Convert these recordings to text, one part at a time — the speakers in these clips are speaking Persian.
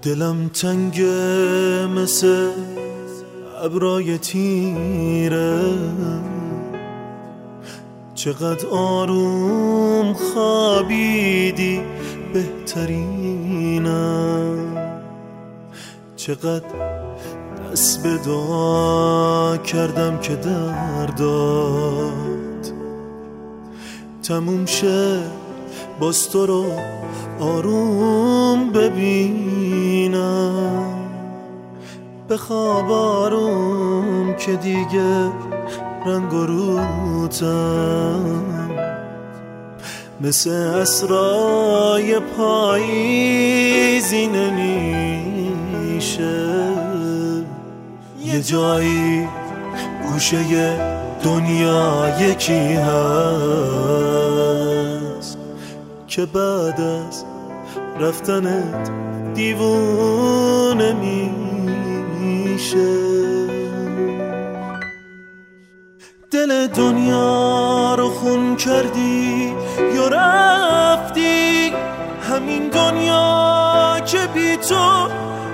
دلم تنگه مثل ابرای تیره، چقدر آروم خوابیدی بهترینم، چقدر دست به دعا کردم که دردات تموم شه، باز تو رو آروم ببینم، بخواب آروم که دیگه رنگ و روتم مثل اسرای پاییزی نمیشه. یه جایی گوشه دنیا یکی هست که بعد از رفتنت دیوونه میشه. دل دنیا رو خون کردی یا رفتی، همین دنیا که بی تو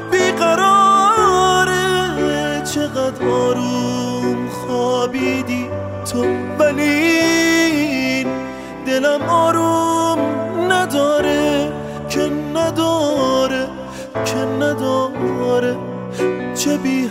بیقراره، چقدر آروم خوابیدی تو ولی دلم آروم نداره که نداره که نداره. چه بی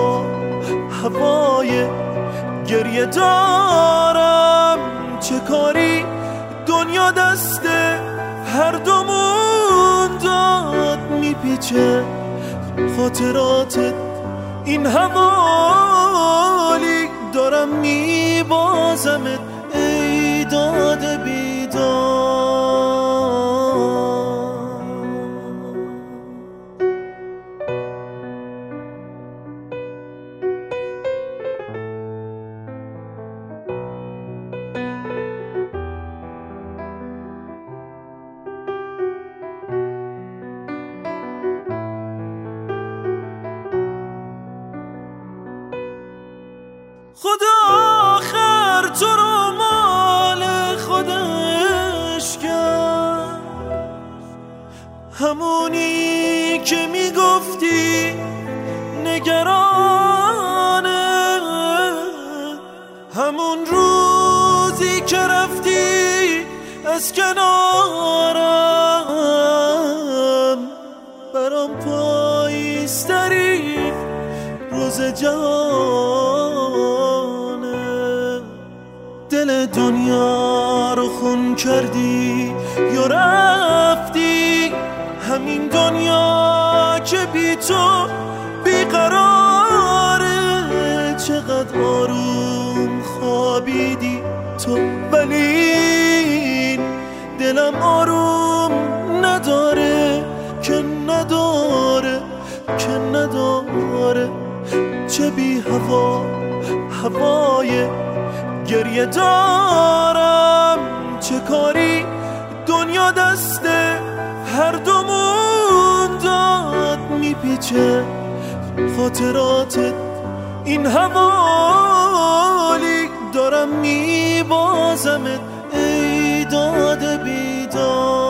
هوای گریه دارم، چه کاری دنیا دست هر دومون داد، میپیچه خاطراتت این حوالی، دارم میبازمت ای داد بیدار. خدا آخر تو رو مال خودش کرد، همونی که میگفتی نگرانه، همون روزی که رفتی از کنارم، برام پاییزترین روز جهانه. دل دنیا رو خون کردی یا رفتی، همین دنیا که بی تو بیقراره، چقدر آروم خوابیدی تو ولی دلم آروم نداره که نداره که نداره. چه بی هوای گریه دارم، چه کاری دنیا دست هر دومون داد، میپیچه خاطراتت این حوالی، دارم میبازمت ای داد بیدار.